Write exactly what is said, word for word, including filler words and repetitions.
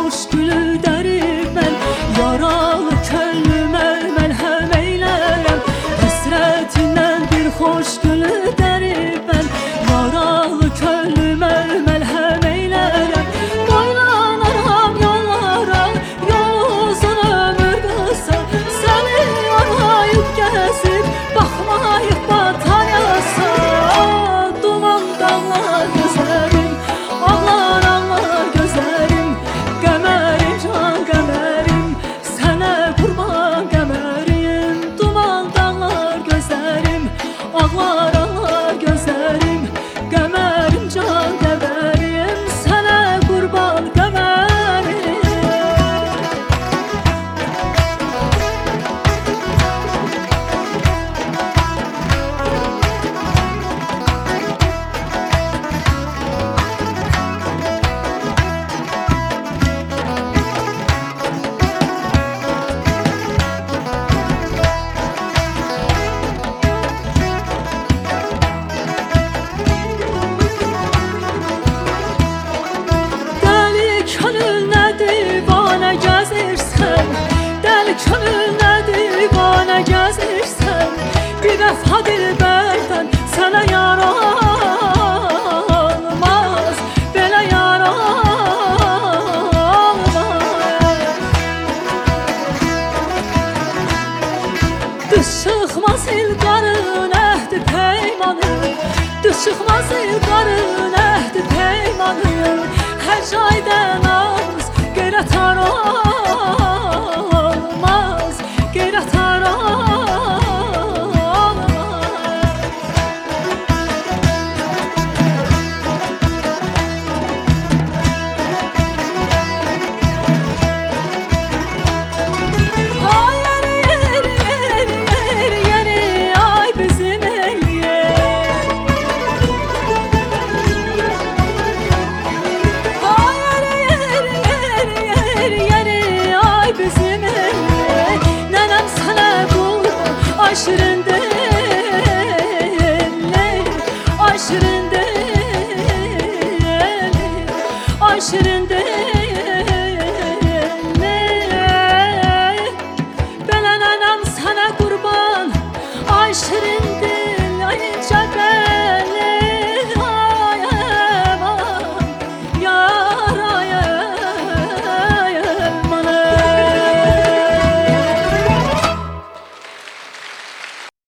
xoş gülü dərib mən yaralı könlümə məlhəm eylərəm. Həsrətindən bir xoş gülü dərib mən yaralı könlümə məlhəm eylərəm. Boylanaram yollara, yol uzun ömür qısa, səni arayıb gəzib baxmayıb batar yasa. Duman dağlar gözlərim, ağlar ağlar gözlərim, qəmərim can qəmərim, sənə qurban qəmərim. Duman dağlar gözlərim, ağlar ağlar gözlərim, qəmərim can qəmərim, sənə qurban qəmərim. Könlünə divanə gəzirsən, dəli könlünə divanə gəzirsən, bir vəfa dilbərdən sənə yar olmaz, belə yar olmaz. Düz çıxmaz ilqarın əhdi peymanı, düz çıxmaz ilqarın əhdi peymanı, hər şeydə naz qeyrətar olmaz, qeyrətar olmaz. Ay yeri yeri yeri yeri yeri ay bizim el yer. Ay yeri yeri yeri yeri ay bizim el yer. Nənəm sənə qurban, ay şirin